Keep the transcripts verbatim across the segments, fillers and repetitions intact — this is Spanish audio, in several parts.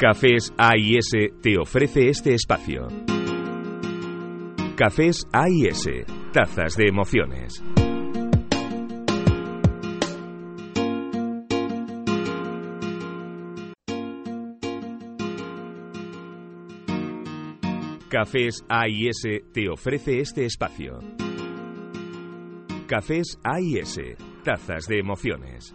Cafés A y S te ofrece este espacio. Cafés A y S, tazas de emociones. Cafés A y S te ofrece este espacio. Cafés A y S, tazas de emociones.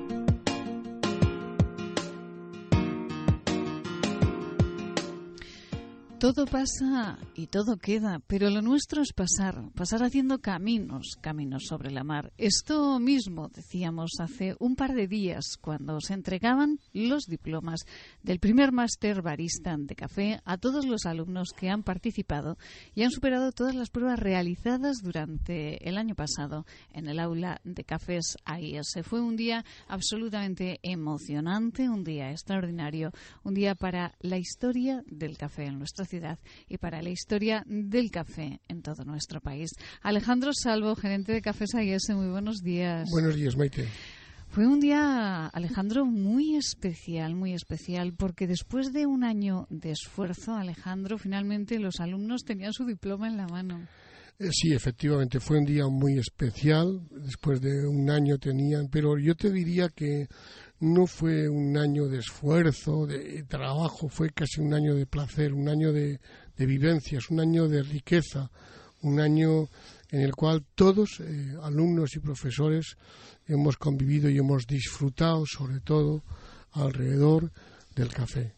Todo pasa y todo queda, pero lo nuestro es pasar, pasar haciendo caminos, caminos sobre la mar. Esto mismo decíamos hace un par de días cuando se entregaban los diplomas del primer máster barista de café a todos los alumnos que han participado y han superado todas las pruebas realizadas durante el año pasado en el aula de Cafés A y S. Fue un día absolutamente emocionante, un día extraordinario, un día para la historia del café en nuestra ciudad y para la historia del café en todo nuestro país. Alejandro Salvo, gerente de Cafés A y S, muy buenos días. Buenos días, Maite. Fue un día, Alejandro, muy especial, muy especial, porque después de un año de esfuerzo, Alejandro, finalmente los alumnos tenían su diploma en la mano. Sí, efectivamente, fue un día muy especial. Después de un año tenían, pero yo te diría que no fue un año de esfuerzo, de trabajo, fue casi un año de placer, un año de, de vivencias, un año de riqueza, un año en el cual todos, eh, alumnos y profesores, hemos convivido y hemos disfrutado, sobre todo, alrededor del café.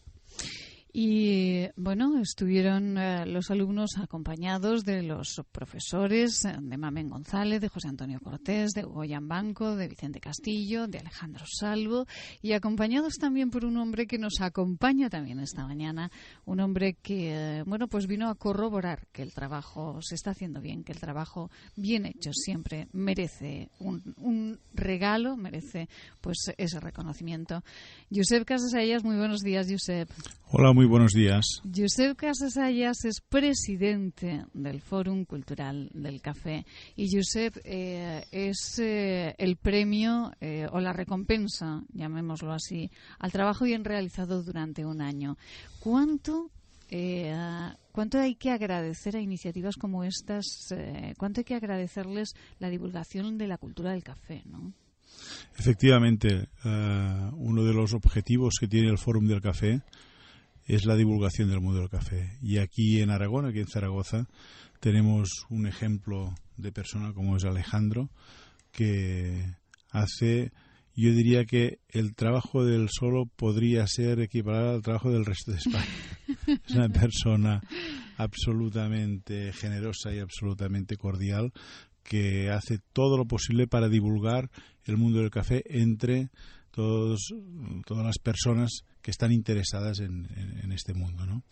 Y, bueno, estuvieron eh, los alumnos acompañados de los profesores eh, de Mamen González, de José Antonio Cortés, de Goyan Banco, de Vicente Castillo, de Alejandro Salvo, y acompañados también por un hombre que nos acompaña también esta mañana, un hombre que, eh, bueno, pues vino a corroborar que el trabajo se está haciendo bien, que el trabajo bien hecho siempre merece un, un regalo, merece pues ese reconocimiento. Josep Casasallas, muy buenos días, Josep. Hola, muy buenos días. Josep Casasallas es presidente del Fórum Cultural del Café y Josep eh, es eh, el premio eh, o la recompensa, llamémoslo así, al trabajo bien realizado durante un año. ¿Cuánto, eh, cuánto hay que agradecer a iniciativas como estas? Eh, ¿Cuánto hay que agradecerles la divulgación de la cultura del café, ¿no? Efectivamente, uh, uno de los objetivos que tiene el Fórum del Café es la divulgación del mundo del café. Y aquí en Aragón, aquí en Zaragoza, tenemos un ejemplo de persona como es Alejandro, que hace, yo diría que el trabajo del solo podría ser equiparado al trabajo del resto de España. Es una persona absolutamente generosa y absolutamente cordial que hace todo lo posible para divulgar el mundo del café entre todos, todas las personas que están interesadas en, en, en este mundo, ¿no?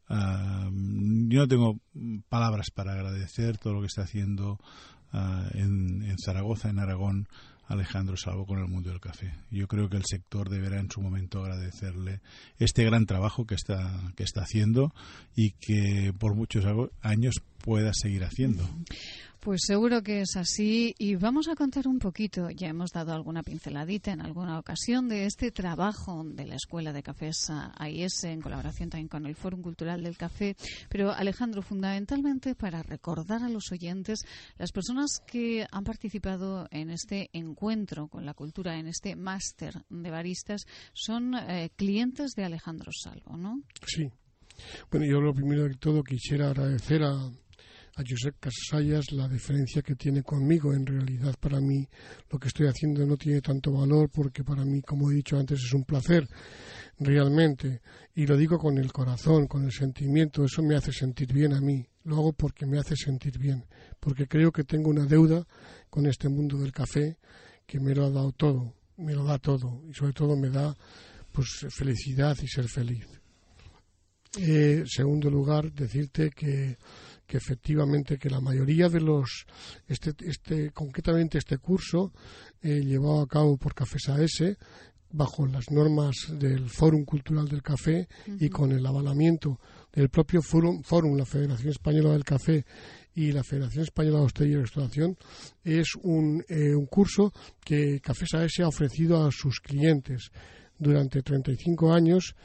Uh, yo no tengo palabras para agradecer todo lo que está haciendo uh, en, en Zaragoza, en Aragón, Alejandro Salvo con el mundo del café. Yo creo que el sector deberá en su momento agradecerle este gran trabajo que está, que está haciendo y que por muchos años pueda seguir haciendo. Pues seguro que es así y vamos a contar un poquito, ya hemos dado alguna pinceladita en alguna ocasión de este trabajo de la Escuela de Cafés A y S en colaboración también con el Fórum Cultural del Café, pero Alejandro, fundamentalmente para recordar a los oyentes, las personas que han participado en este encuentro con la cultura, en este máster de baristas, son eh, clientes de Alejandro Salvo, ¿no? Sí. Bueno, yo lo primero de todo quisiera agradecer a a Josep Casasallas la deferencia que tiene conmigo. En realidad, para mí, lo que estoy haciendo no tiene tanto valor porque para mí, como he dicho antes, es un placer, realmente. Y lo digo con el corazón, con el sentimiento. Eso me hace sentir bien a mí. Lo hago porque me hace sentir bien. Porque creo que tengo una deuda con este mundo del café que me lo ha dado todo. Me lo da todo. Y sobre todo me da pues felicidad y ser feliz. En eh, segundo lugar, decirte que que efectivamente que la mayoría de los, este, este concretamente este curso eh, llevado a cabo por Cafés A y S bajo las normas del Fórum Cultural del Café uh-huh. y con el avalamiento del propio Fórum, Fórum, la Federación Española del Café y la Federación Española de Hostelería y Restauración, es un, eh, un curso que Cafés A y S ha ofrecido a sus clientes durante treinta y cinco años.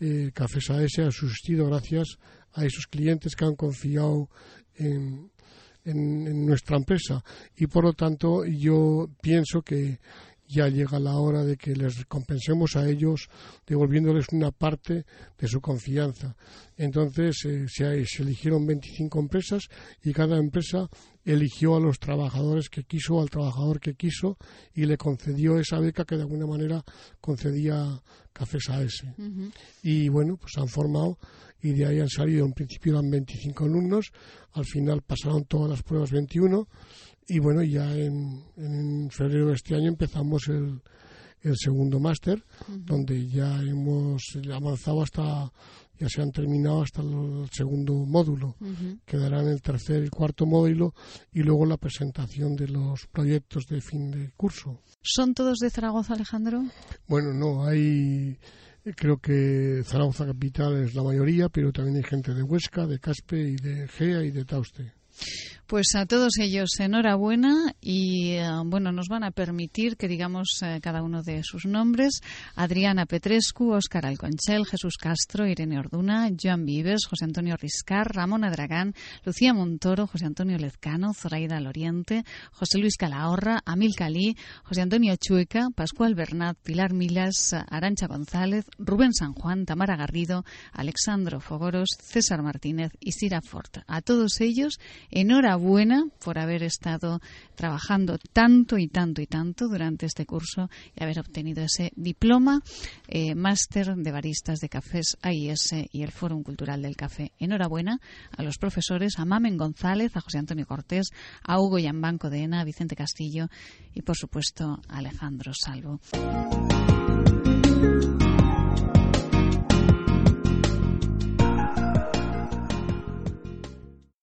eh, Cafés A S ha subsistido gracias a esos clientes que han confiado en, en, en nuestra empresa, y por lo tanto yo pienso que ya llega la hora de que les recompensemos a ellos devolviéndoles una parte de su confianza. Entonces eh, se, se eligieron veinticinco empresas y cada empresa eligió a los trabajadores que quiso, al trabajador que quiso, y le concedió esa beca que de alguna manera concedía Cafés A S. Uh-huh. Y bueno, pues han formado, y de ahí han salido, en principio eran veinticinco alumnos, al final pasaron todas las pruebas veintiuno, y bueno, ya en, en febrero de este año empezamos el, el segundo máster, uh-huh. donde ya hemos avanzado hasta, ya se han terminado hasta el segundo módulo. Uh-huh. Quedarán el tercer y cuarto módulo y luego la presentación de los proyectos de fin de curso. ¿Son todos de Zaragoza, Alejandro? Bueno, no, hay... Creo que Zaragoza capital es la mayoría, pero también hay gente de Huesca, de Caspe y de Gea y de Tauste. Pues a todos ellos enhorabuena y eh, bueno, nos van a permitir que digamos eh, cada uno de sus nombres: Adriana Petrescu, Óscar Alconchel, Jesús Castro, Irene Orduna, Joan Vives, José Antonio Riscar, Ramón Adragán, Lucía Montoro, José Antonio Lezcano, Zoraida Loriente, José Luis Calahorra, Amil Calí, José Antonio Chueca, Pascual Bernat, Pilar Milas, Arantxa González, Rubén San Juan, Tamara Garrido, Alexandro Fogoros, César Martínez y Sira Fort. A todos ellos enhorabuena por haber estado trabajando tanto y tanto y tanto durante este curso y haber obtenido ese diploma eh, máster de baristas de Cafés A I S y el Fórum Cultural del Café. Enhorabuena a los profesores, a Mamen González, a José Antonio Cortés, a Hugo Yambanco de Ena, a Vicente Castillo y por supuesto a Alejandro Salvo.